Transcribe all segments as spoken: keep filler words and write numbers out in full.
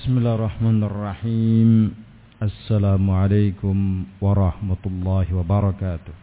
Bismillahirrahmanirrahim. Assalamualaikum warahmatullahi wabarakatuh.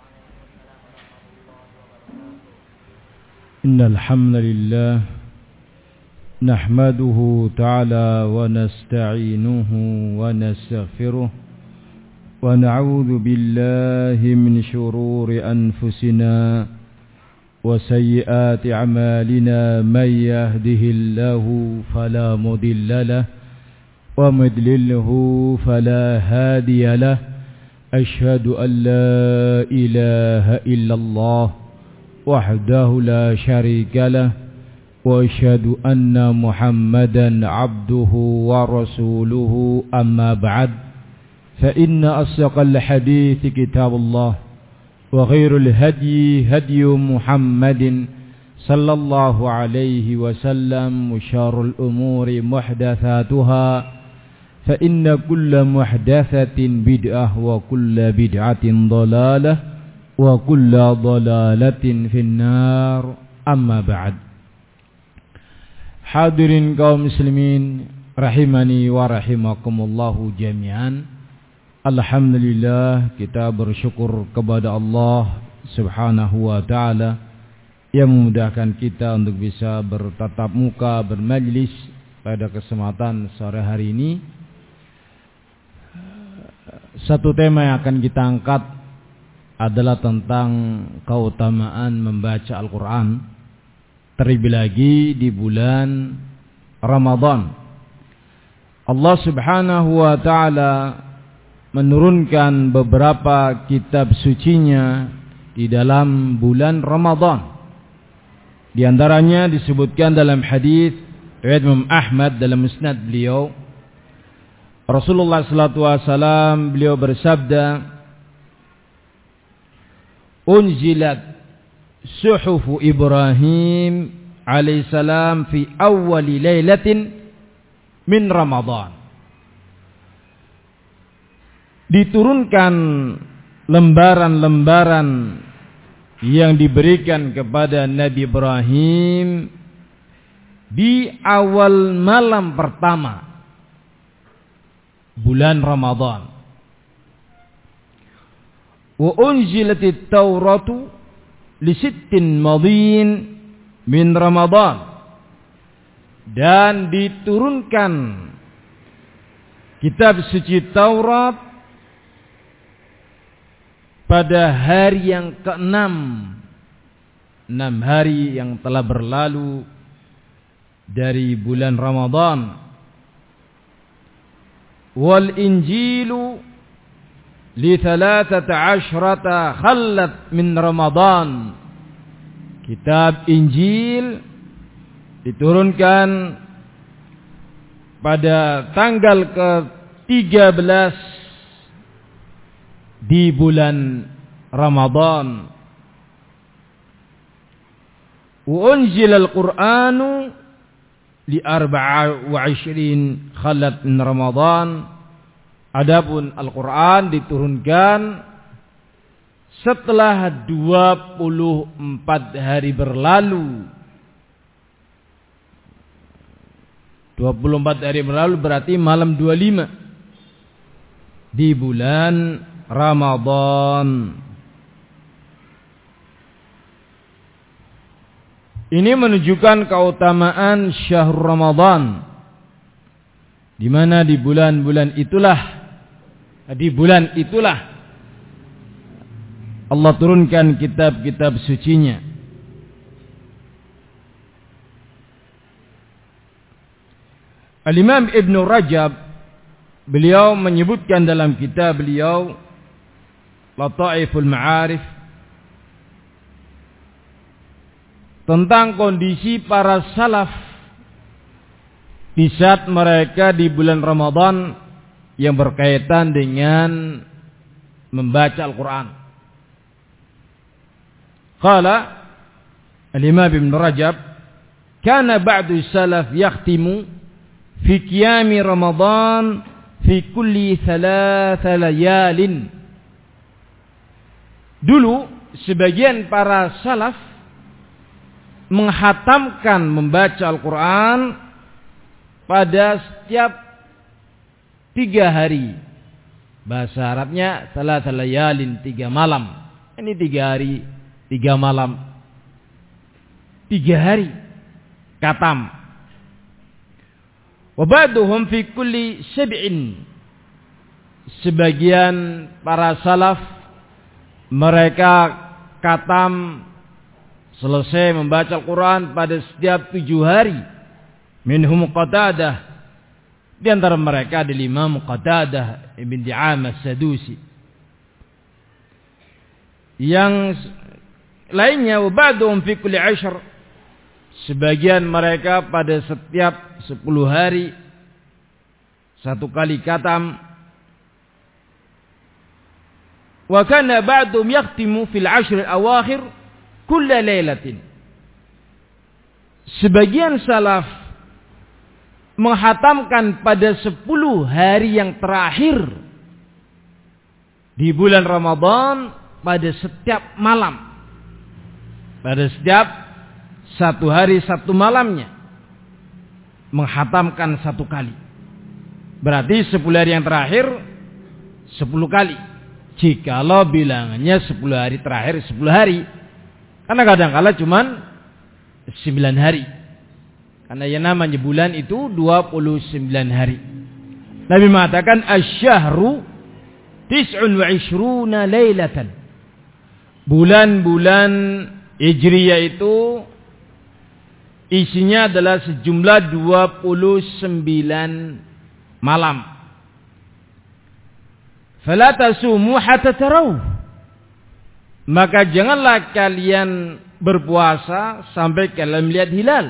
Innal hamdalillah nahmaduhu ta'ala wa nasta'inuhu wa nastaghfiruh wa na'udzu billahi min shururi anfusina wa sayyiati a'malina may yahdihillahu fala mudilla lahu wa may yudlilhu fala hadiya lahu asyhadu an la ilaha illallah wahdahu la syarika lahu wa asyhadu anna muhammadan abduhu wa rasuluhu amma ba'd fa inna asdaqal hadithi kitabullah wa khairul hadyi hadyu Muhammadin sallallahu alaihi wasallam wa syarrul umuri muhdatsatuha fa inna kulla muhdatsatin bid'ah wa kulla bid'atin dhalalah wa kulla dhalalatin finnar amma ba'd. Hadirin kaum muslimin rahimani wa rahimakumullahu jami'an. Alhamdulillah, kita bersyukur kepada Allah subhanahu wa ta'ala yang memudahkan kita untuk bisa bertatap muka, bermajlis pada kesempatan sore hari ini. Satu tema yang akan kita angkat adalah tentang keutamaan membaca Al-Quran, terlebih lagi di bulan Ramadan. Allah subhanahu wa ta'ala menurunkan beberapa kitab sucinya di dalam bulan Ramadan. Di antaranya disebutkan dalam hadis riwayat Imam Ahmad dalam musnad beliau, Rasulullah sallallahu alaihi wasallam beliau bersabda, "Unzilat suhufu Ibrahim alaihissalam fi awwali lailatin min Ramadan." Diturunkan lembaran-lembaran yang diberikan kepada Nabi Ibrahim di awal malam pertama bulan Ramadan. Wa unzilatit Tauratu li sittin madin min Ramadan, dan diturunkan kitab suci Taurat pada hari yang keenam, enam hari yang telah berlalu dari bulan Ramadan. Wal Injilu li thalathata ashrata khallat min Ramadan. Kitab Injil diturunkan pada tanggal ke tiga belas di bulan Ramadan. Wa unzila al-Qur'anu li arba'a wa ishrin khalat min Ramadan. Adapun Al-Qur'an diturunkan setelah dua puluh empat hari berlalu. dua puluh empat hari berlalu berarti malam dua puluh lima di bulan Ramadan. Ini menunjukkan keutamaan syahrul Ramadan, di mana di bulan-bulan itulah di bulan itulah Allah turunkan kitab-kitab sucinya. Al-Imam Ibn Rajab beliau menyebutkan dalam kitab beliau Lataiful Ma'arif tentang kondisi para salaf di saat mereka di bulan Ramadan yang berkaitan dengan membaca Al-Quran. Qala Al-Imam Ibn Rajab, kana ba'du salaf yakhtimu fi qiyami Ramadan fi kulli thalatha layalin. Dulu sebagian para salaf menghatamkan membaca Al-Quran pada setiap tiga hari. Bahasa Arabnya salah layalin, tiga malam. Ini tiga hari, tiga malam. Tiga hari katam. Wa ba'duhum fi kulli sab'in. Sebagian para salaf mereka katam selesai membaca Al-Quran pada setiap tujuh hari. Minhum Qatadah, di antara mereka ada Imam Qatadah Ibn Di'amah As-Sadusi. Yang lainnya wa ba'duhum fi kulli ashr. Sebagian mereka pada setiap sepuluh hari satu kali katam. Wa kana ba'dhum yakhtimu fil ashr al-awakhir kulla lailatin. Sebagian salaf menghatamkan pada sepuluh hari yang terakhir di bulan Ramadan pada setiap malam. Pada setiap satu hari satu malamnya menghatamkan satu kali. Berarti sepuluh hari yang terakhir sepuluh kali. Jikalau bilangannya sepuluh hari terakhir sepuluh hari. Karena kadang-kala cuman sembilan hari. Karena yang namanya bulan itu dua puluh sembilan hari. Nabi mengatakan asy-syahru tis'un wa ishruna lailatan. Bulan-bulan Hijriyah itu isinya adalah sejumlah dua puluh sembilan malam. Fala tasumu hatta taraw. Maka janganlah kalian berpuasa sampai kalian melihat hilal.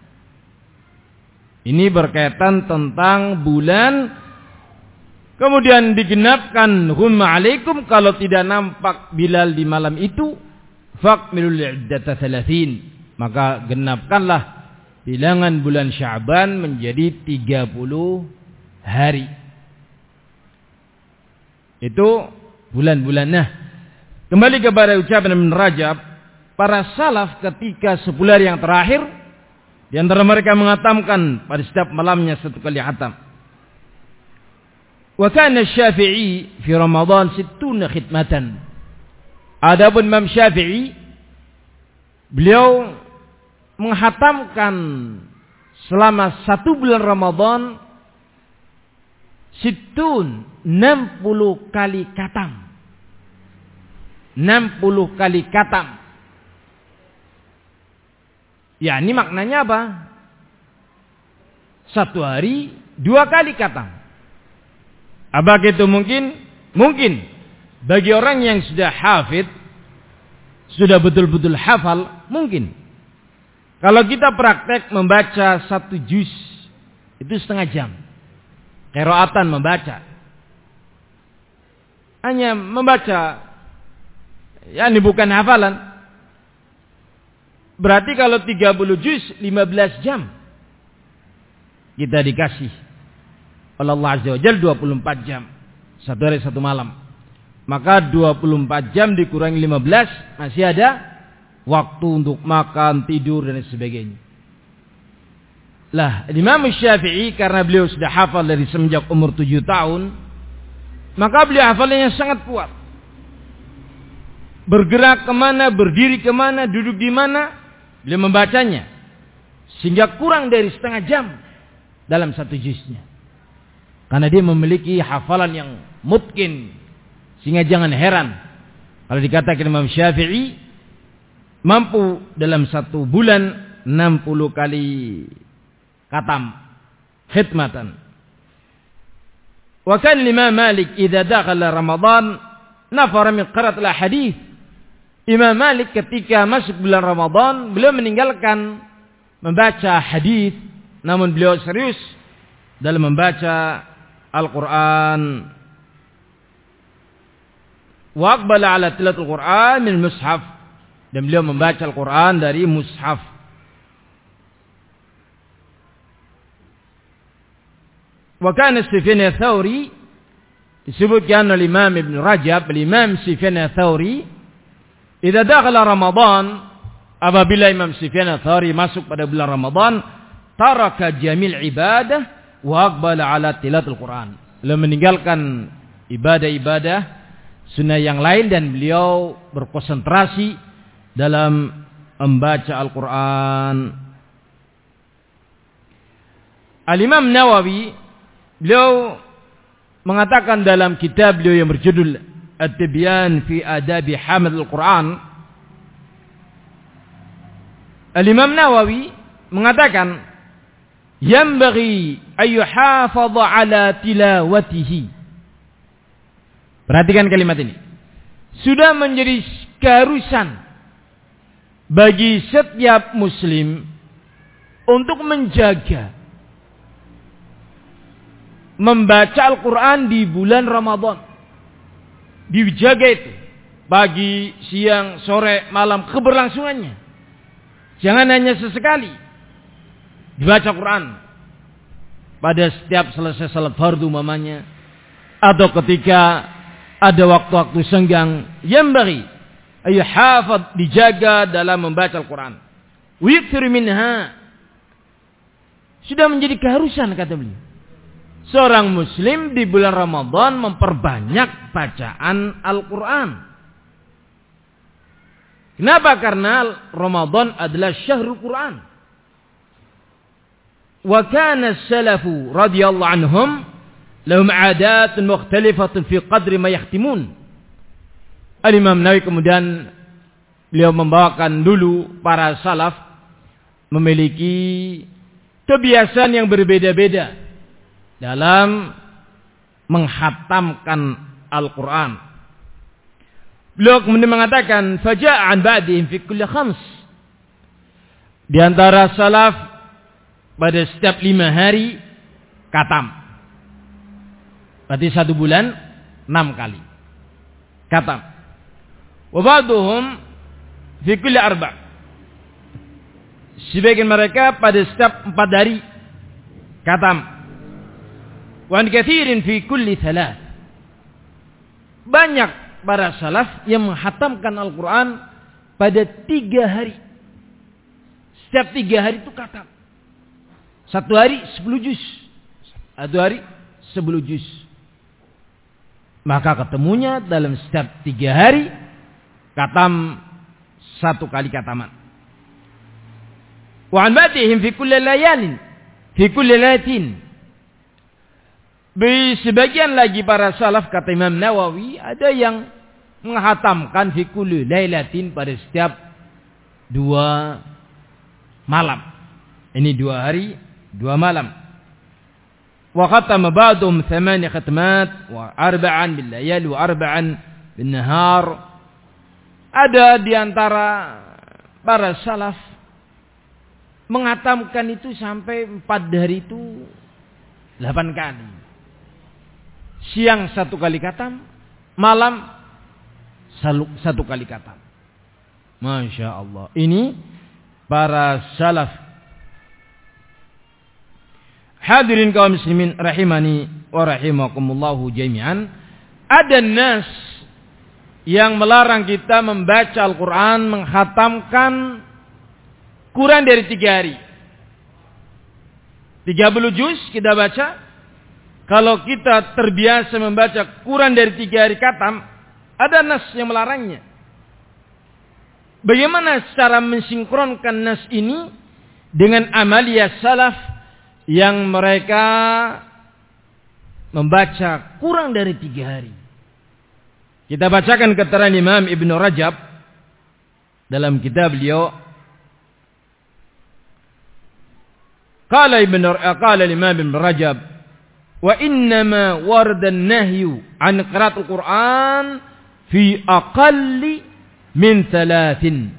Ini berkaitan tentang bulan. Kemudian digenapkan humma alaikum, kalau tidak nampak hilal di malam itu faqmilul iddata thalathin. Maka genapkanlah bilangan bulan Sya'ban menjadi tiga puluh hari. Itu bulan-bulan. Nah, kembali kepada ucapan Ibn Rajab, para salaf ketika sepuluh hari yang terakhir, di antara mereka mengatamkan pada setiap malamnya satu kali khatam. Wa kana Syafi'i fi Ramadan sittuna khitmatan. Adapun Imam Syafi'i, beliau menghatamkan selama satu bulan Ramadan situn, enam puluh kali katam. enam puluh kali katam. Ya, ini maknanya apa? Satu hari dua kali katam. Apakah itu mungkin? Mungkin. Bagi orang yang sudah hafid, sudah betul-betul hafal, mungkin. Kalau kita praktek membaca satu juz, itu setengah jam. Qiraatan membaca. Hanya membaca. Ya, ini bukan hafalan. Berarti kalau tiga puluh juz, lima belas jam. Kita dikasih oleh Allah Azza wa Jalla dua puluh empat jam. Satu hari satu malam. Maka dua puluh empat jam dikurangi lima belas, masih ada waktu untuk makan, tidur, dan sebagainya. Lah, Imam Syafi'i karena beliau sudah hafal dari semenjak umur tujuh tahun, maka beliau hafalannya sangat kuat. Bergerak kemana, berdiri kemana, duduk di mana, beliau membacanya. Sehingga kurang dari setengah jam dalam satu juznya. Karena dia memiliki hafalan yang mutkin. Sehingga jangan heran kalau dikatakan Imam Syafi'i mampu dalam satu bulan enam puluh kali katam khidmatan. Wa kan Imam Malik idza dakhala Ramadan nafara min qira'at al-hadits. Imam Malik ketika masuk bulan Ramadan, beliau meninggalkan membaca hadis, namun beliau serius dalam membaca Al-Qur'an. Wa aqbala ala tilawatil Qur'an min mushaf, dan beliau membaca Al-Qur'an dari mushaf. Wa kana Sufyan ats-Tsauri, disebutkan oleh Imam Ibn Rajab, Imam Sufyan ats-Tsauri, idza dakhala Ramadan, apabila Imam Sufyan ats-Tsauri masuk pada bulan Ramadan, taraka jamil ibadah wa aqbala ala tilawatil Quran. Beliau meninggalkan ibadah-ibadah sunnah yang lain dan beliau berkonsentrasi dalam membaca Al-Quran. Al-Imam Nawawi beliau mengatakan dalam kitab beliau yang berjudul At-Tibyan fi Adabi Hamad Al-Quran. Al-Imam Nawawi mengatakan yanbaghi ayyuhafadha ala tilawatihi. Perhatikan kalimat ini. Sudah menjadi keharusan bagi setiap muslim untuk menjaga membaca Al-Quran di bulan Ramadan. Dijaga itu pagi, siang, sore, malam, keberlangsungannya. Jangan hanya sesekali dibaca Quran pada setiap selesai salat fardu mamanya, atau ketika ada waktu-waktu senggang. Yanbaghi ay hafaz, dijaga dalam membaca Al-Quran. Wa yakthir minha, sudah menjadi keharusan kata beliau. Seorang muslim di bulan Ramadan memperbanyak bacaan Al-Quran. Kenapa? Karena Ramadan adalah syahrul Quran. Wa kana as-salafu radhiyallahu anhum lahum 'adatun mukhtalifatun fi qadri ma yahtimun. Al-Imam Nawawi kemudian beliau membawakan dulu para salaf memiliki kebiasaan yang berbeda-beda dalam menghatamkan Al-Quran. Beliau kemudian mengatakan faja'an ba'dihim fi kulli khams. Di antara salaf pada setiap lima hari khatam. Berarti satu bulan enam kali khatam. Wa ba'duhum fi kulli arba'. Sebagian mereka pada setiap empat hari khatam. Wa an katsirin fi kulli thalath. Banyak para salaf yang menghatamkan Al-Quran pada tiga hari. Setiap tiga hari itu khatam. Satu hari sepuluh juz. Satu hari sepuluh juz. Maka ketemunya dalam setiap tiga hari khatam satu kali khataman. Wa an batihim fi kulli layalin, fi kulli layatin. Sebagian lagi para salaf kata Imam Nawawi ada yang menghatamkan fi kulli lailatin pada setiap dua malam. Ini dua hari, dua malam. Wa khatama ba'dhum thamani khatmat wa arba'an bil layali wa arba'an bin nahar. Ada di antara para salaf menghatamkan itu sampai empat hari itu delapan kali. Siang satu kali khatam, malam satu kali khatam. Masya Allah. Ini para salaf. Hadirin kaum muslimin rahimani wa rahimakumullahu jami'an. Ada nas yang melarang kita membaca Al-Quran, menghatamkan kurang dari tiga hari. tiga puluh juz kita baca. Kalau kita terbiasa membaca kurang dari tiga hari khatam, ada nas yang melarangnya. Bagaimana cara mensinkronkan nas ini dengan amaliyah salaf yang mereka membaca kurang dari tiga hari? Kita bacakan keterangan Imam Ibn Rajab dalam kitab beliau. Qala Ibn Qala Imam Ibn Rajab, wa innama warada an-nahyu an qiraatul Qur'an fi aqalli min thalathin.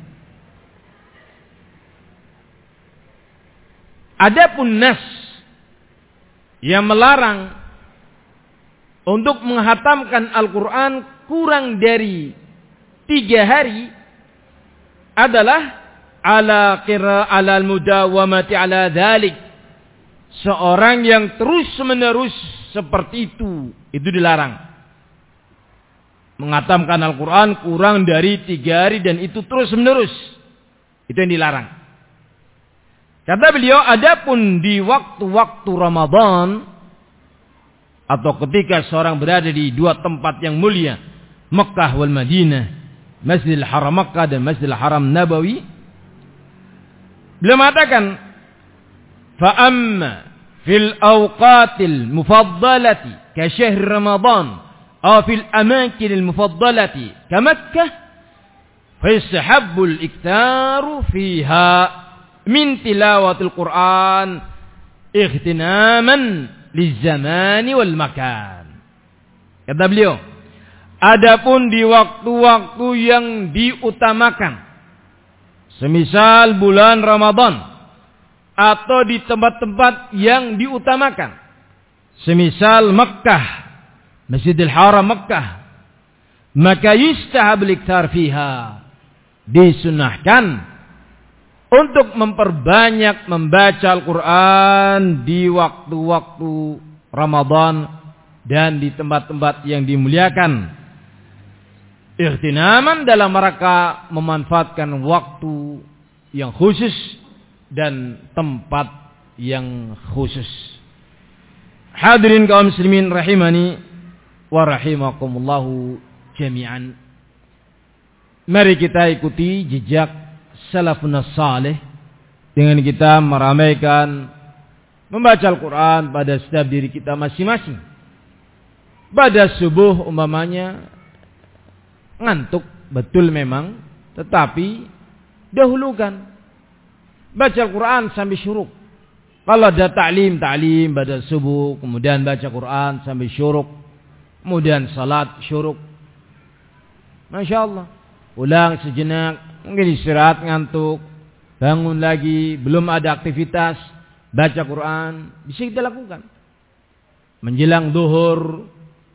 Adapun nas yang melarang untuk menghatamkan Al-Quran kurang dari tiga hari adalah ala qira ala al-mudawamati ala dhalik. Seorang yang terus menerus seperti itu, itu dilarang. Menghatamkan Al-Quran kurang dari tiga hari dan itu terus menerus, itu yang dilarang. Kata beliau, adapun di waktu-waktu Ramadan atau ketika seorang berada di dua tempat yang mulia, Mekah wal Madinah, Masjidil Haram Mekah dan Masjidil Haram Nabawi, beliau mengatakan, fa amma fil awqatil mufaddalati ka syahr Ramadan aw fil amakinil mufaddalati ka Makkah fa yastahabbul iktaru fiha min tilawatil Quran ightinaman lizamani wal makan. Kata beliau, adapun di waktu-waktu yang diutamakan, semisal bulan Ramadan, atau di tempat-tempat yang diutamakan, semisal Makkah, Masjidil Haram Makkah, maka yustahabul iktar fiha, disunahkan untuk memperbanyak membaca Al-Quran di waktu-waktu Ramadan dan di tempat-tempat yang dimuliakan. Ightinaman dalam rangka memanfaatkan waktu yang khusus dan tempat yang khusus. Hadirin kaum muslimin rahimani wa rahimakumullahu jami'an. Mari kita ikuti jejak salafun salih dengan kita meramaikan membaca Al-Quran pada setiap diri kita masing-masing. Pada subuh umpamanya ngantuk betul memang, tetapi dahulukan baca Al-Quran sampai syuruk. Kalau ada ta'lim, ta'lim pada subuh, kemudian baca Quran sampai syuruk, kemudian salat syuruk. Masya Allah. Ulang sejenak, mungkin istirahat ngantuk, bangun lagi, belum ada aktivitas, baca Quran, bisa kita lakukan. Menjelang duhur,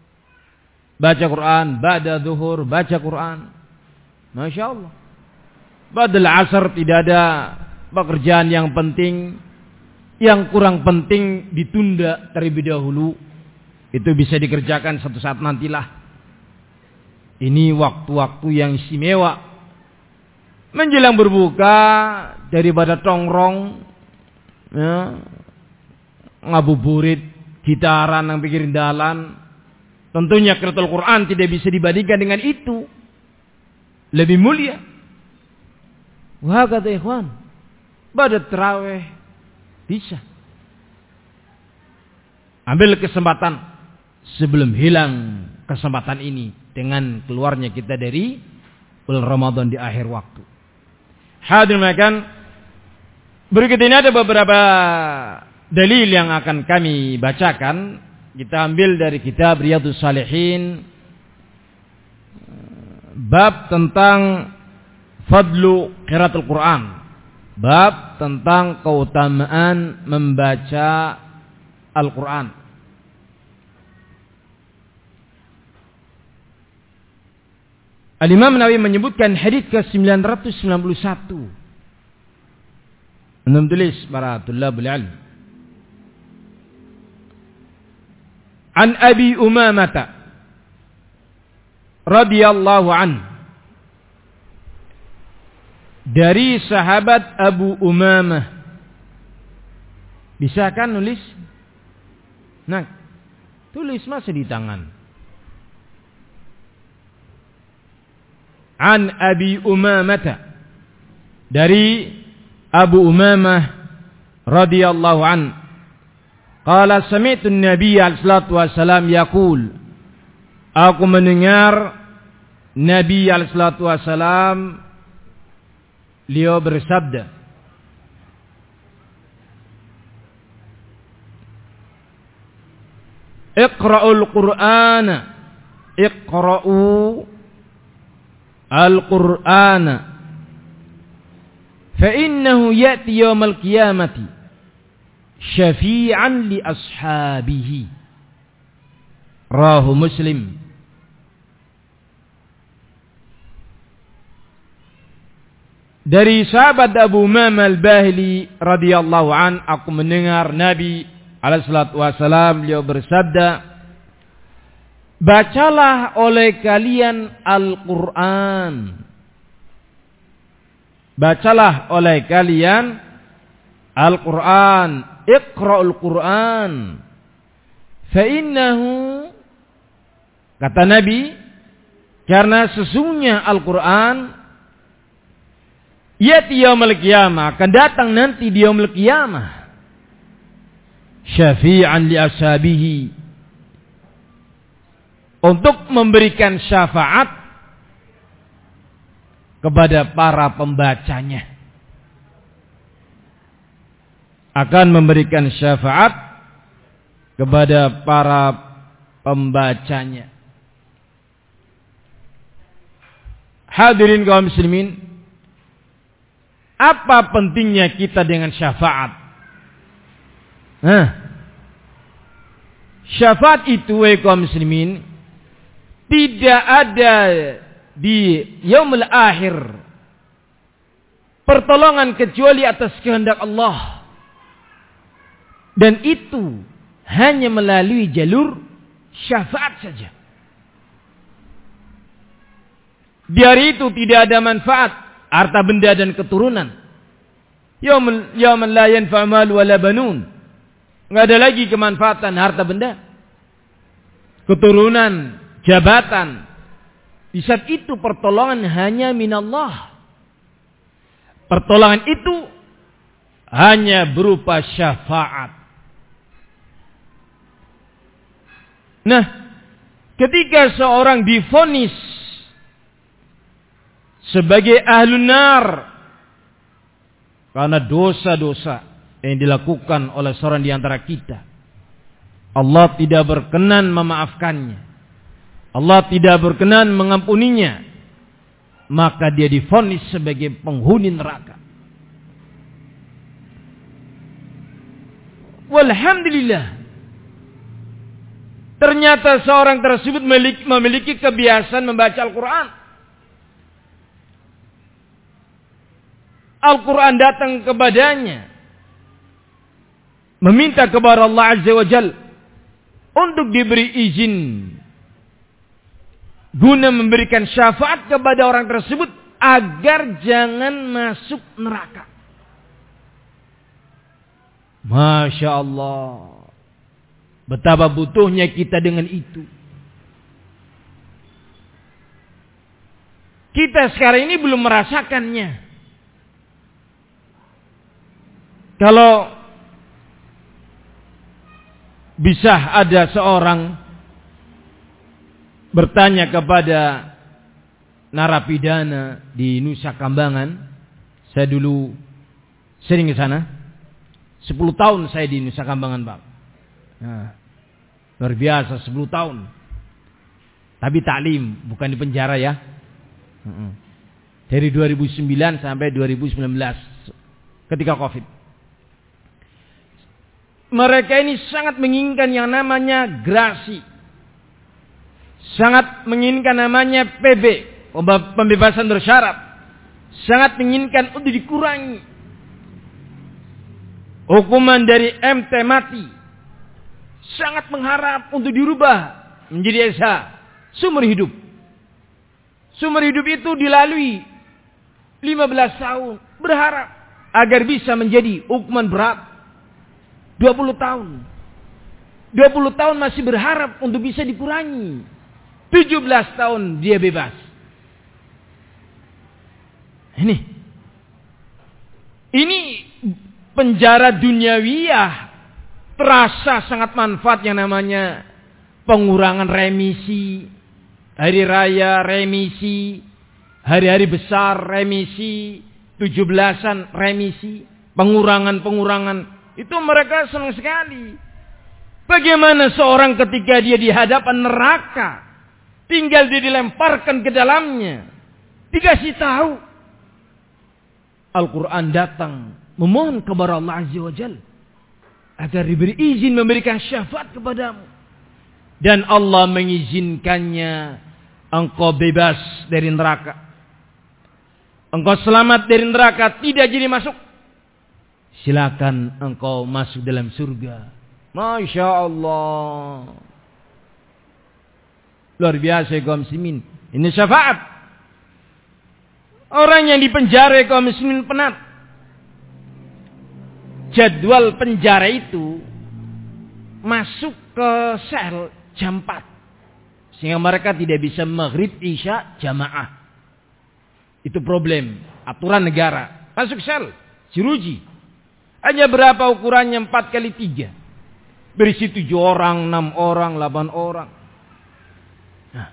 baca Quran, ba'da duhur, baca Quran. Masya Allah. Ba'dal asar tidak ada pekerjaan yang penting, yang kurang penting ditunda terlebih dahulu. Itu bisa dikerjakan satu saat nantilah. Ini waktu-waktu yang istimewa. Menjelang berbuka, daripada tongrong, ya, ngabuburit, gitaran yang pikirin dalan, tentunya qiraatul Quran tidak bisa dibandingkan dengan itu. Lebih mulia. Wah kata ikhwan, pada tarawih bisa. Ambil kesempatan sebelum hilang kesempatan ini dengan keluarnya kita dari bulan Ramadan di akhir waktu. Hadirin makan, berikut ini ada beberapa dalil yang akan kami bacakan. Kita ambil dari kitab Riyadhus Shalihin, bab tentang fadlu qiraatul Quran, bab tentang keutamaan membaca Al-Quran. Al-Imam Nawawi menyebutkan hadis ke sembilan ratus sembilan puluh satu. Antum tulis para tulabul ilm. An Abi Umamah radhiyallahu an, dari sahabat Abu Umamah. Bisa kan nulis? Nah, tulis masih di tangan. An Abi Umamah, dari Abu Umamah radhiyallahu an, qala sami'tu an-nabiy sallallahu alaihi wasallam yaqul, aku mendengar Nabi sallallahu alaihi wasallam beliau bersabda, Iqra'ul Qur'ana, Iqra'u Al-Qur'ana, fa innahu ya'ti yawmal qiyamati syafi'an li ashabihi. Rawahu Muslim. Dari sahabat Abu Umamah Al-Bahili radhiyallahu an, aku mendengar Nabi alaihi salatu wasallam beliau bersabda, bacalah oleh kalian Al-Quran. Bacalah oleh kalian Al-Quran, Iqra'ul Quran, fa innahu, kata Nabi, karena sesungguhnya Al-Quran yati yaumil qiyamah, akan datang nanti di yaumil qiyamah, syafi'an li ashabihi, untuk memberikan syafaat kepada para pembacanya. Akan memberikan syafaat kepada para pembacanya. Hadirin kaum muslimin, apa pentingnya kita dengan syafaat? Nah, syafaat itu, wahai kaum muslimin, tidak ada di yaumul akhir pertolongan kecuali atas kehendak Allah. Dan itu hanya melalui jalur syafaat saja. Di hari itu tidak ada manfaat harta benda dan keturunan. Yaumul la yanfa'u mal wala banun. Enggak ada lagi kemanfaatan harta benda, keturunan, jabatan. Di saat itu pertolongan hanya minallah. Pertolongan itu hanya berupa syafaat. Nah, ketika seorang divonis sebagai ahlun nar karena dosa-dosa yang dilakukan oleh seorang di antara kita, Allah tidak berkenan memaafkannya, Allah tidak berkenan mengampuninya, maka dia divonis sebagai penghuni neraka. Walhamdulillah, ternyata seorang tersebut memiliki, memiliki kebiasaan membaca Al-Quran. Al-Quran datang kepadanya, meminta kepada Allah Azza wa Jalla untuk diberi izin guna memberikan syafaat kepada orang tersebut agar jangan masuk neraka. Masya Allah, betapa butuhnya kita dengan itu. Kita sekarang ini belum merasakannya. Kalau bisa ada seorang bertanya kepada narapidana di Nusa Kambangan, saya dulu sering ke sana, sepuluh tahun saya di Nusa Kambangan, Pak. Nah, luar biasa, sepuluh tahun. Tapi taklim, bukan di penjara ya. Dari dua ribu sembilan sampai dua ribu sembilan belas, ketika Covid. Mereka ini sangat menginginkan yang namanya grasi. Sangat menginginkan namanya P B, pembebasan bersyarat. Sangat menginginkan untuk dikurangi hukuman dari M T mati. Sangat mengharap untuk dirubah menjadi S H, seumur hidup. Seumur hidup itu dilalui lima belas tahun, berharap agar bisa menjadi hukuman berat. dua puluh tahun. dua puluh tahun masih berharap untuk bisa dikurangi. tujuh belas tahun dia bebas. Ini. Ini penjara duniawiyah terasa sangat manfaat yang namanya pengurangan remisi, hari raya remisi, hari-hari besar remisi, tujuh belasan remisi, pengurangan-pengurangan. Itu mereka senang sekali. Bagaimana seorang ketika dia di hadapan neraka, tinggal dia dilemparkan ke dalamnya, dikasih tahu. Al-Quran datang memohon kepada Allah Azza wa Jalla agar diberi izin memberikan syafaat kepadamu. Dan Allah mengizinkannya, engkau bebas dari neraka. Engkau selamat dari neraka, tidak jadi masuk. Silakan engkau masuk dalam surga. Masya Allah. Luar biasa kaum muslimin. Ini syafaat. Orang yang dipenjara kaum muslimin penat. jadwal penjara itu masuk ke sel jam empat. Sehingga mereka tidak bisa maghrib isya jamaah. Itu problem. Aturan negara. Masuk sel. Jeruji. Hanya berapa ukurannya? empat kali tiga. Berisi tujuh orang, enam orang, delapan orang. Nah.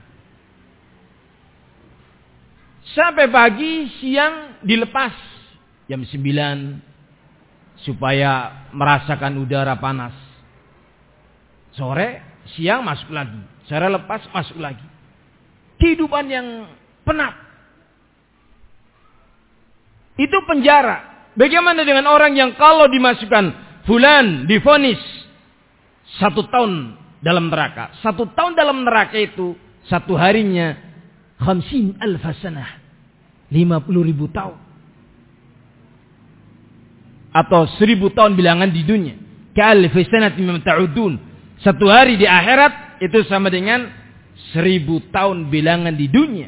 Sampai pagi, siang dilepas. Jam sembilan. Supaya merasakan udara panas. Sore, siang masuk lagi. Sore lepas, masuk lagi. Kehidupan yang penat. Itu penjara. Bagaimana dengan orang yang kalau dimasukkan fulan, divonis satu tahun dalam neraka. Satu tahun dalam neraka itu, satu harinya khamsin alfa sanah. lima puluh ribu tahun. Atau seribu tahun bilangan di dunia. Ka'alfi sanati mimma ta'udun. Satu hari di akhirat itu sama dengan seribu tahun bilangan di dunia.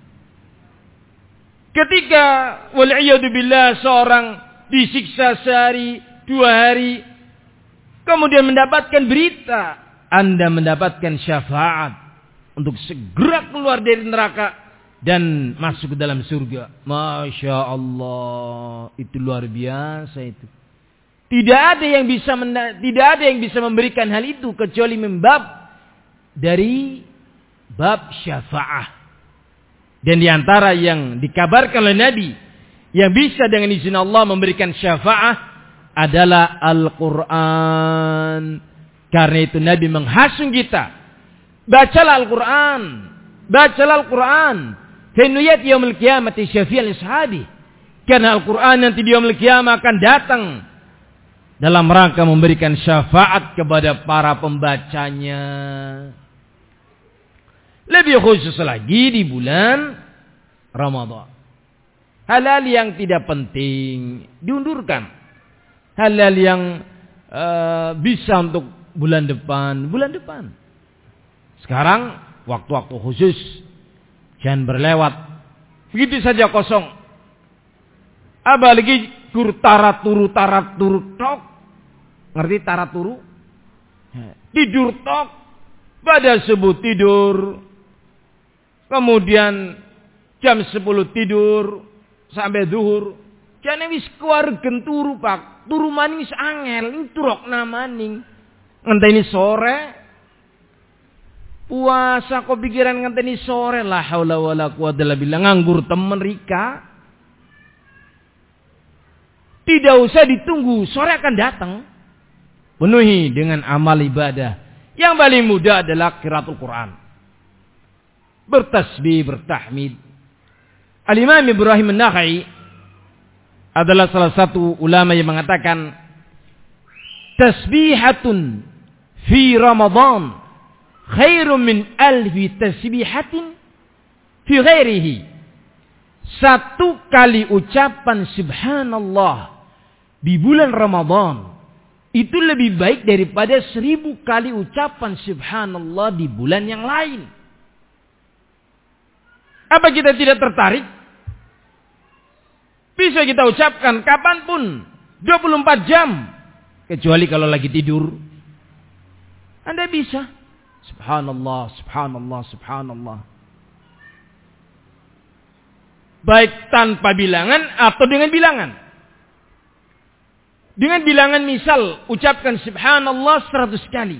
Ketika wal'iyyadubillah seorang disiksa sehari, dua hari, kemudian mendapatkan berita, Anda mendapatkan syafaat untuk segera keluar dari neraka dan masuk ke dalam surga. Masya Allah, itu luar biasa itu. Tidak ada yang bisa tidak ada yang bisa memberikan hal itu kecuali membab dari bab syafaat. Dan di antara yang dikabarkan oleh Nabi yang bisa dengan izin Allah memberikan syafaat adalah Al-Quran. Karena itu Nabi menghasung kita. Bacalah Al-Quran. Bacalah Al-Quran. Fa'inuyat yaumil qiyamati syafi'an li sahabi. Karena Al-Quran nanti di yaumil qiyamah akan datang dalam rangka memberikan syafaat kepada para pembacanya. Lebih khusus lagi di bulan Ramadan. Hal-hal yang tidak penting diundurkan. Hal-hal yang uh, bisa untuk bulan depan, bulan depan. Sekarang waktu-waktu khusus jangan berlewat. Begitu saja kosong. Apalagi kur tarat turu tarat turu tok. Ngerti tarat turu? Tidur tok. Pada subuh tidur. Kemudian jam sepuluh tidur sampai zuhur. Jangan wis keluargen turu pak. Turu maning wis angel. Turok na maning. Ngenteni sore. Puasa kok pikiran ngenteni sore. La haula wala quwata illa billah. Nganggur temen rika. Tidak usah ditunggu. Sore akan datang. Penuhi dengan amal ibadah. Yang paling mudah adalah qiraatul Quran. Bertasbih, bertahmid. Al-Imam Ibrahim An-Nakhai adalah salah satu ulama yang mengatakan tasbihatun fi Ramadan khairun min alfi tasbihatin fi ghairihi. Satu kali ucapan subhanallah di bulan Ramadan itu lebih baik daripada seribu kali ucapan subhanallah di bulan yang lain. Apa kita tidak tertarik? Bisa kita ucapkan kapanpun, dua puluh empat jam. Kecuali kalau lagi tidur. Anda bisa. Subhanallah, subhanallah, subhanallah. Baik tanpa bilangan atau dengan bilangan. Dengan bilangan misal, ucapkan subhanallah seratus kali.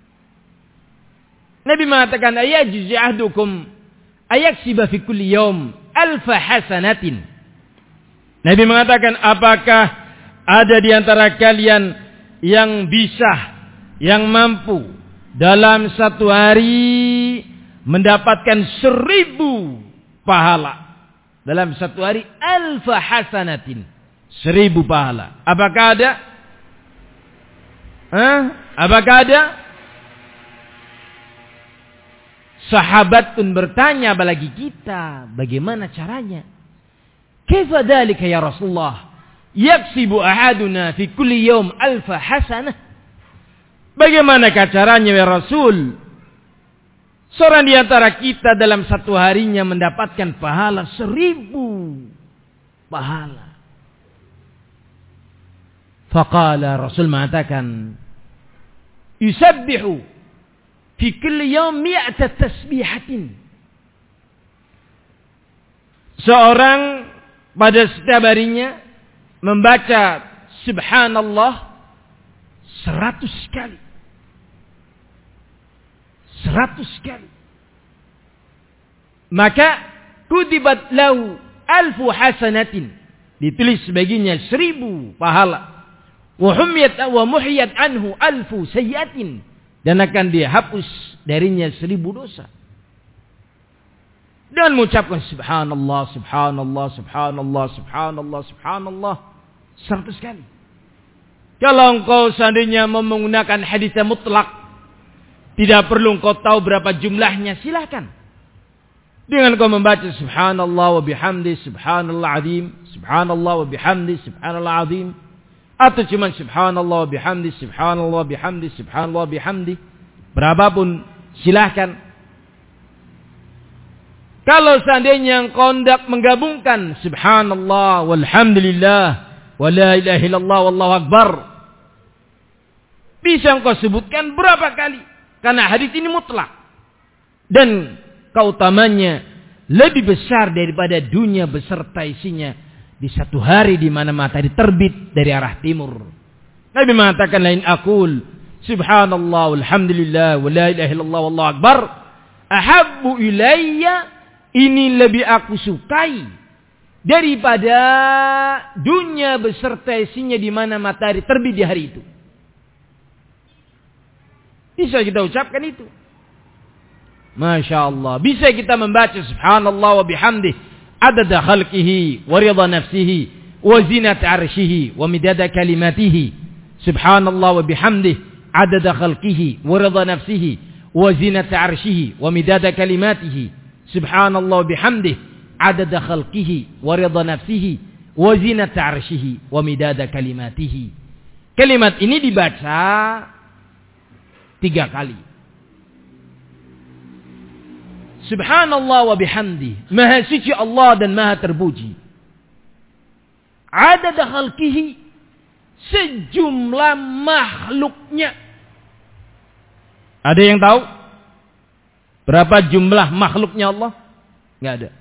Nabi mengatakan, ayajizi ahdukum ayaksiba fi kulli yawm alfa hasanatin. Nabi mengatakan, apakah ada di antara kalian yang bisa, yang mampu dalam satu hari mendapatkan seribu pahala. Dalam satu hari alfa hasanatin. Seribu pahala. Apakah ada? Hah? Apakah ada? Sahabat pun bertanya, apalagi kita, bagaimana caranya? Kaifa dzalika ya Rasulullah? Yaksibu ahaduna fi kulli yawm alfa hasanah. Bagaimanakah caranya ya Rasul? Seorang di antara kita dalam satu harinya mendapatkan pahala seribu pahala. Faqala, Rasul mengatakan, yusabbihu fi kulli yawm mi'ata tasbihatin. Seorang pada setiap harinya membaca subhanallah seratus kali. Seratus kali. Maka kutibat lahu alfu hasanatin. Ditulis baginya seribu pahala. Wa humiyat wa muhiyat anhu alfu sayyatin, dan akan dihapus darinya seribu dosa. Dan mengucapkan subhanallah, subhanallah, subhanallah, subhanallah, subhanallah seratus kali. Kalau engkau seandainya menggunakan hadis yang mutlak, tidak perlu engkau tahu berapa jumlahnya, silakan. Dengan kau membaca subhanallah wa bihamdi, subhanallah azim, subhanallah wa bihamdi, subhanallah azim, atau cuma subhanallah bihamdi, subhanallah bihamdi, subhanallah bihamdi, berapapun silahkan. Kalau seandainya engkau hendak menggabungkan subhanallah walhamdulillah wa la ilaha illallah wallahu akbar, bisa engkau sebutkan berapa kali, karena hadis ini mutlak dan keutamanya lebih besar daripada dunia beserta isinya di satu hari di mana matahari terbit dari arah timur. Nabi mengatakan, lain aqul subhanallah walhamdulillah wa la ilaha illallah wallahu akbar ahabbu ilayya, ini lebih aku sukai daripada dunia beserta isinya di mana matahari terbit di hari itu. Bisa kita ucapkan itu. Masya Allah. Bisa kita membaca subhanallah wa bihamdih adada khalqihi wa ridha nafsihi wa zinata arshihi wa midada kalimatihi. Subhanallah wa bihamdih adada khalqihi wa ridha nafsihi wa zinata arshihi wa midada kalimatihi. Subhanallah wa bihamdih adada khalqihi wa ridha nafsihi wa zinata arshihi wa midada kalimatihi. Kalimat ini dibaca tiga kali. Subhanallah wa bihamdi, maha suci Allah dan maha terpuji. Adada khalqihi, sejumlah makhluknya. Ada yang tahu berapa jumlah makhluknya Allah? Enggak ada.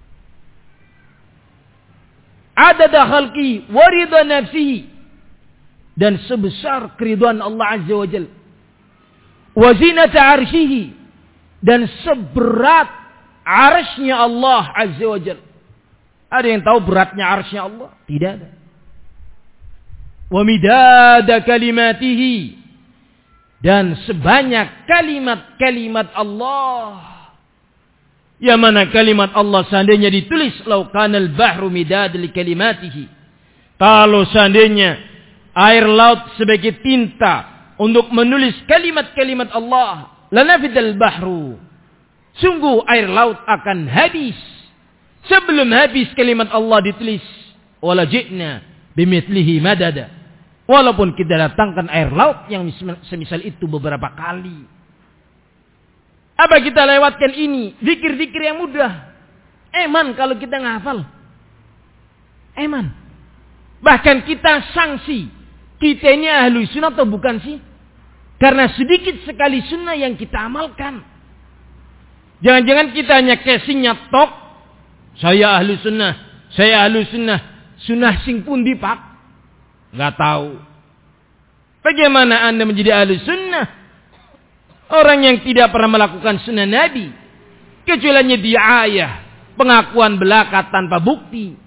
Adada khalqihi wa ridha nafsihi, dan sebesar keridhaan Allah Azza wa Jalla. Wa zinata arshihi, dan seberat arsy-Nya Allah Azza wa Jalla. Ada yang tahu beratnya arsy-Nya Allah? Tidak ada. Wa midada kalimatihi, dan sebanyak kalimat-kalimat Allah. Yang mana kalimat Allah seandainya ditulis, lau kanal bahru midad li kalimatihi, kalau seandainya air laut sebagai tinta untuk menulis kalimat-kalimat Allah, lanafidal bahru, sungguh air laut akan habis sebelum habis kalimat Allah ditulis. Wala ji'na bimithlihi madada, walaupun kita datangkan air laut yang semisal itu beberapa kali. Apa kita lewatkan ini? Zikir-zikir yang mudah. Eman kalau kita ngafal. Eman. Bahkan kita sanksi, kita ini ahlu sunnah atau bukan sih? Karena sedikit sekali sunnah yang kita amalkan. Jangan-jangan kita hanya casingnya tok, saya ahlu sunnah, saya ahlu sunnah, sunnah sing pundi pak? Nggak tahu. Bagaimana Anda menjadi ahlu sunnah? Orang yang tidak pernah melakukan sunnah Nabi, kecuali diayah, pengakuan belaka tanpa bukti.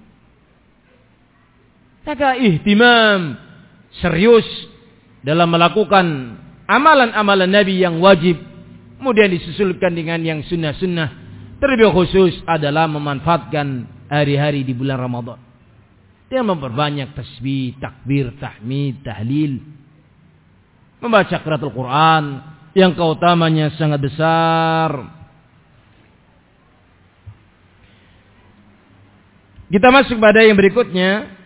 Maka ihtimam, serius dalam melakukan amalan-amalan Nabi yang wajib, kemudian disusulkan dengan yang sunnah-sunnah. Terlebih khusus adalah memanfaatkan hari-hari di bulan Ramadan. Dia memperbanyak tasbih, takbir, tahmid, tahlil, membaca qiraatul Quran yang keutamanya sangat besar. Kita masuk pada yang berikutnya.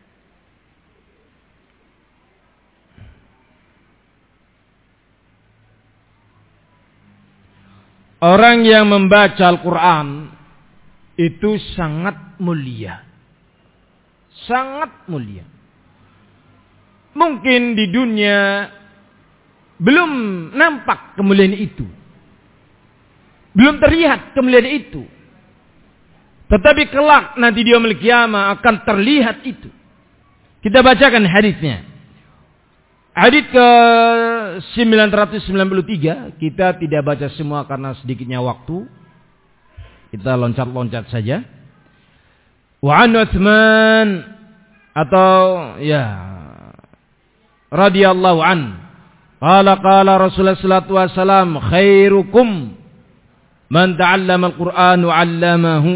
Orang yang membaca Al-Quran itu sangat mulia. Sangat mulia. mungkin di dunia belum nampak kemuliaan itu. Belum terlihat kemuliaan itu. Tetapi kelak nanti di yaumul qiyamah akan terlihat itu. Kita bacakan hadisnya. Hadis ke sembilan ratus sembilan puluh tiga. Kita tidak baca semua karena sedikitnya waktu. Kita loncat-loncat saja. Wa an Utsman atau ya radhiyallahu an. Qala qala Rasulullah sallallahu alaihi wasallam khairukum man ta'allama al-Qur'an wa 'allamahu.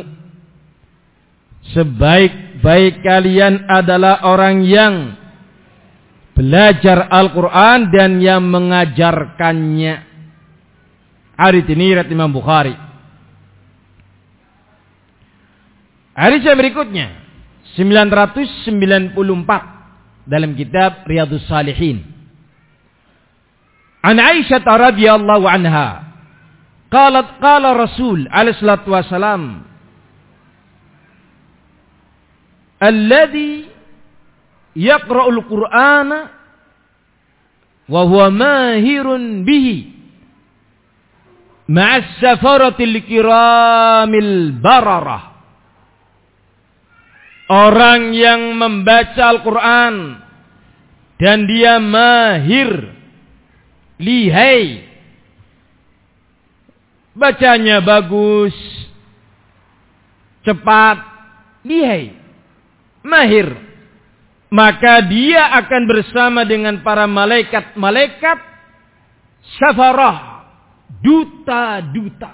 Sebaik-baik kalian adalah orang yang belajar Al-Quran dan yang mengajarkannya. Hadis ini riwayat Imam Bukhari. Hadis yang berikutnya sembilan ratus sembilan puluh empat dalam kitab Riyadhus Shalihin. An Aisyah radhiyallahu anha qalat qala Rasul alaihi salatu wasalam alladhi yaqra'ul Qur'ana wa huwa mahirun bihi ma'as safaratil kiramil bararah. Orang yang membaca Al-Quran dan dia mahir, lihai, bacanya bagus, cepat, lihai, mahir, maka dia akan bersama dengan para malaikat-malaikat safarah, duta-duta.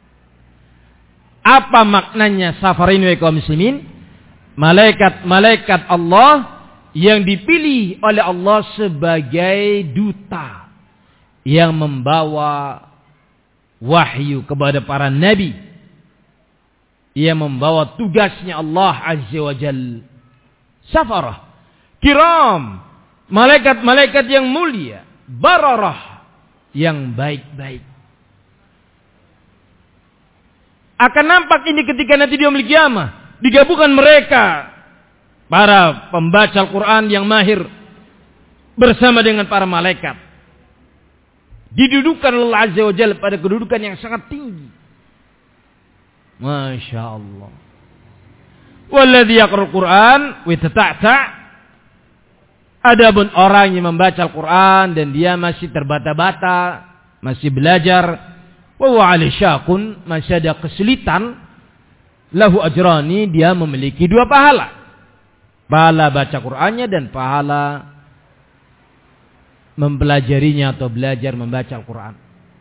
Apa maknanya safarah ini kaum muslimin? Malaikat-malaikat Allah yang dipilih oleh Allah sebagai duta yang membawa wahyu kepada para nabi, yang membawa tugasnya Allah Azza wa Jalla. Safarah kiram, malaikat-malaikat yang mulia, bararah, yang baik-baik. Akan nampak ini ketika nanti di yaumul qiyamah digabungkan mereka, para pembaca Al-Quran yang mahir bersama dengan para malaikat. Didudukan oleh Allah Azza wa Jalla pada kedudukan yang sangat tinggi. Masya Allah. Walladhi yaqra'ul Quran wa yatata'ta'. Adapun orang yang membaca Al-Quran dan dia masih terbata-bata, masih belajar, wa huwa 'alaihi syaqun, masih ada kesulitan, lahu ajrani, dia memiliki dua pahala. Pahala baca Qur'annya dan pahala mempelajarinya atau belajar membaca Al-Quran.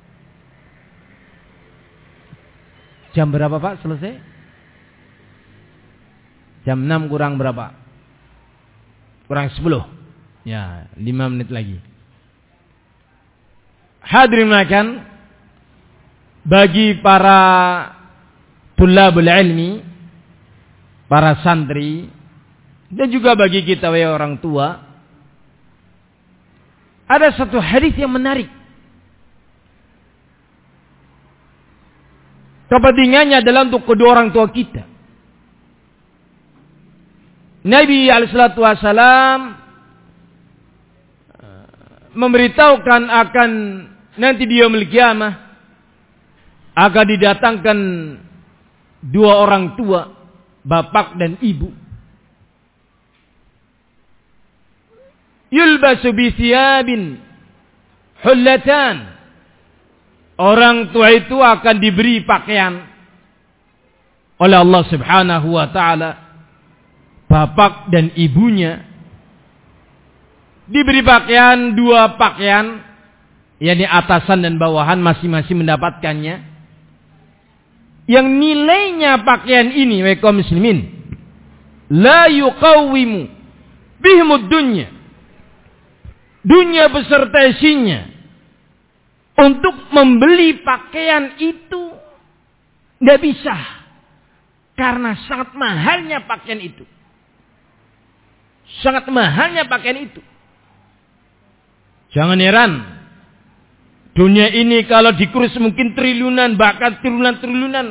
Jam berapa Pak selesai? Jam enam kurang berapa? Kurang sepuluh. Ya, lima menit lagi. Hadirin makan, bagi para tulabul ilmi, para santri, dan juga bagi kita wahai orang tua, ada satu hadis yang menarik. Kepentingannya adalah untuk kedua orang tua kita. Nabi alaihi salatu wasalam memberitahukan akan nanti di yaumul qiyamah akan didatangkan dua orang tua, bapak dan ibu. Yulbasu bi thiyabin hullatan. Orang tua itu akan diberi pakaian oleh Allah Subhanahu wa taala. Bapak dan ibunya diberi pakaian, dua pakaian, yakni atasan dan bawahan masing-masing mendapatkannya. Yang nilainya pakaian ini, wahai kaum muslimin, la yuqawwimu bihimud dunya. Dunia beserta isinya. Untuk membeli pakaian itu tidak bisa. Karena sangat mahalnya pakaian itu. Sangat mahalnya pakaian itu. Jangan heran. Dunia ini kalau dikurus mungkin triliunan, bahkan triliunan-triliunan.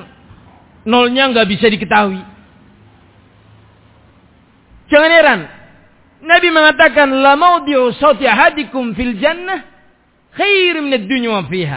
Nolnya nggak bisa diketahui. Jangan heran. Nabi mengatakan, la maudi'u sawti ahadikum fil jannah khairum minad dunya wa fiha.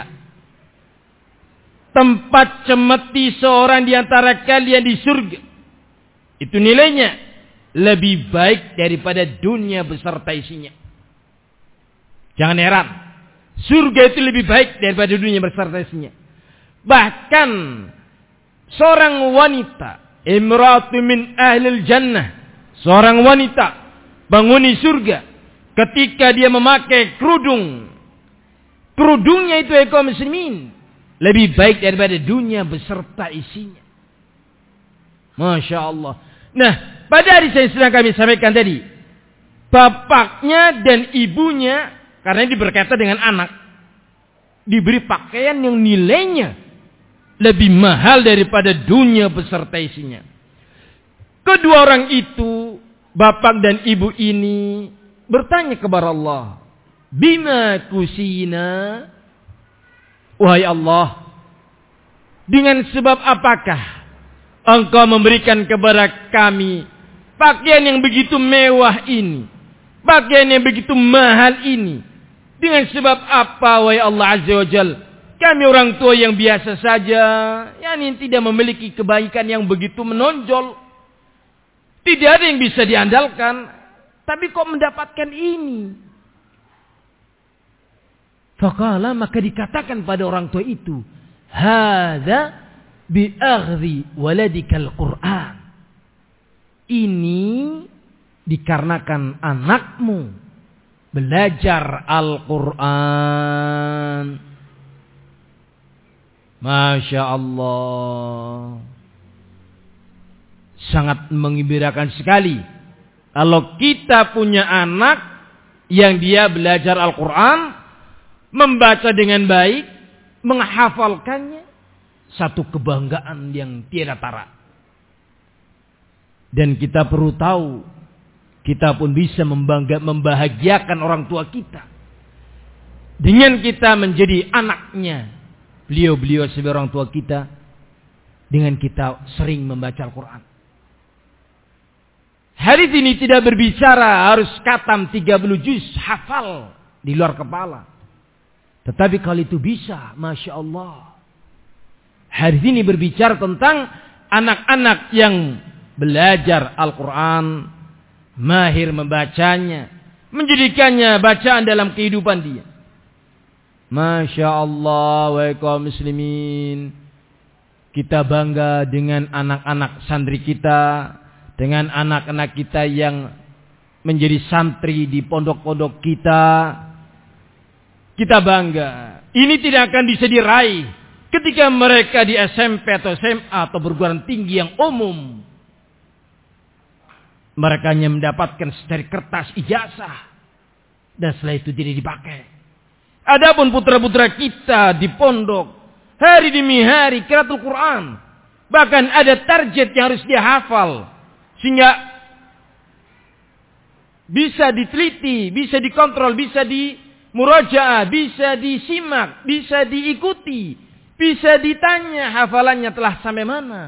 Tempat cemeti seorang di antara kalian di surga, itu nilainya lebih baik daripada dunia beserta isinya. Jangan heran, surga itu lebih baik daripada dunia beserta isinya. Bahkan seorang wanita, imratu min ahlil jannah, seorang wanita penghuni surga, ketika dia memakai kerudung, kerudungnya itu kaum muslimin lebih baik daripada dunia beserta isinya. Masya Allah. Nah, pada hari yang sedang kami sampaikan tadi, bapaknya dan ibunya, karena ini berkaitan dengan anak, diberi pakaian yang nilainya lebih mahal daripada dunia beserta isinya. Kedua orang itu, bapak dan ibu ini, bertanya kepada Allah, bima kusina, wahai Allah, dengan sebab apakah Engkau memberikan kepada kami pakaian yang begitu mewah ini, pakaian yang begitu mahal ini? Dengan sebab apa, wahai Allah Azza wa Jal? Kami orang tua yang biasa saja, yang tidak memiliki kebaikan yang begitu menonjol, tidak ada yang bisa diandalkan, tapi kok mendapatkan ini? Faqala, maka dikatakan pada orang tua itu, hadza bi'aghzi waladikal Qur'an. Ini dikarenakan anakmu belajar Al-Quran. Masya Allah. Sangat menggembirakan sekali kalau kita punya anak yang dia belajar Al-Quran, membaca dengan baik, menghafalkannya, satu kebanggaan yang tiada tara. Dan kita perlu tahu, kita pun bisa membangga, membahagiakan orang tua kita dengan kita menjadi anaknya beliau-beliau sebagai orang tua kita, dengan kita sering membaca Al-Quran. Hadis ini tidak berbicara harus khatam tiga puluh juz hafal di luar kepala. Tetapi kalau itu bisa, Masya Allah. Hadis ini berbicara tentang anak-anak yang belajar Al-Quran, mahir membacanya, menjadikannya bacaan dalam kehidupan dia. Masya Allah, wahai kaum muslimin, kita bangga dengan anak-anak santri kita, dengan anak-anak kita yang menjadi santri di pondok-pondok kita. Kita bangga. Ini tidak akan bisa diraih ketika mereka di S M P atau S M A atau perguruan tinggi yang umum. Mereka hanya mendapatkan secari kertas ijazah, dan setelah itu tidak dipakai. Adapun putra-putra kita di pondok, hari demi hari qiraatul Quran, bahkan ada target yang harus dia hafal, sehingga bisa diteliti, bisa dikontrol, bisa dimurajaah, bisa disimak, bisa diikuti, bisa ditanya hafalannya telah sampai mana.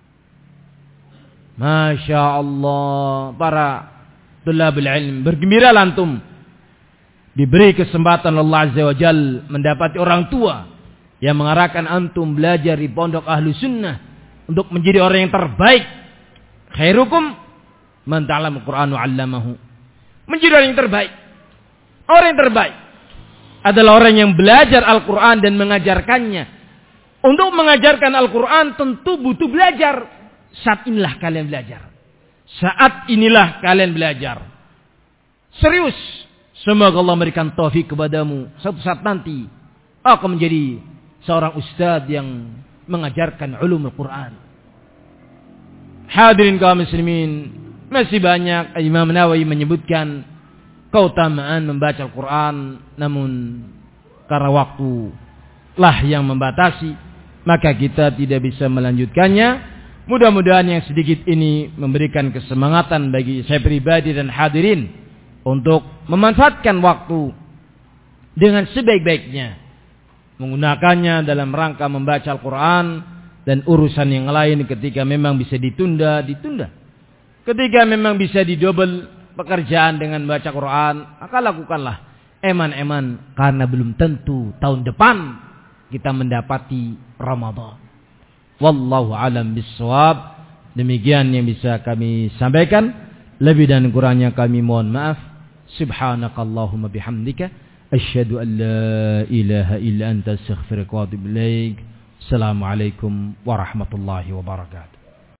Masya Allah, para tulabul ilm, bergembiralah antum diberi kesempatan Allah Azza wa Jal mendapati orang tua yang mengarahkan antum belajar di pondok ahlu sunnah untuk menjadi orang yang terbaik. Khairukum man ta'allama al-Qur'an wa 'allamahu. Menjadi orang yang terbaik. Orang yang terbaik adalah orang yang belajar Al-Quran dan mengajarkannya. Untuk mengajarkan Al-Quran tentu butuh belajar. Saat inilah kalian belajar. Saat inilah kalian belajar. Serius. Semoga Allah memberikan taufik kepadamu. Suatu saat nanti akan menjadi seorang ustadz yang mengajarkan ulum Al-Quran. Hadirin kaum muslimin, masih banyak Imam Nawawi menyebutkan keutamaan membaca Al-Quran, namun karena waktu lah yang membatasi, maka kita tidak bisa melanjutkannya. Mudah-mudahan yang sedikit ini memberikan kesemangatan bagi saya pribadi dan hadirin untuk memanfaatkan waktu dengan sebaik-baiknya, menggunakannya dalam rangka membaca Al-Quran dan urusan yang lain. Ketika memang bisa ditunda, ditunda. Ketika memang bisa didobel, pekerjaan dengan baca Quran, maka lakukanlah. Eman-eman karena belum tentu tahun depan kita mendapati Ramadan. Wallahu alam bissawab. Demikian yang bisa kami sampaikan. Lebih dan kurangnya kami mohon maaf. Subhanakallahumma bihamdika asyhadu an la ilaha illa anta astaghfiruka wa atubu ilaik. Assalamualaikum warahmatullahi wabarakatuh.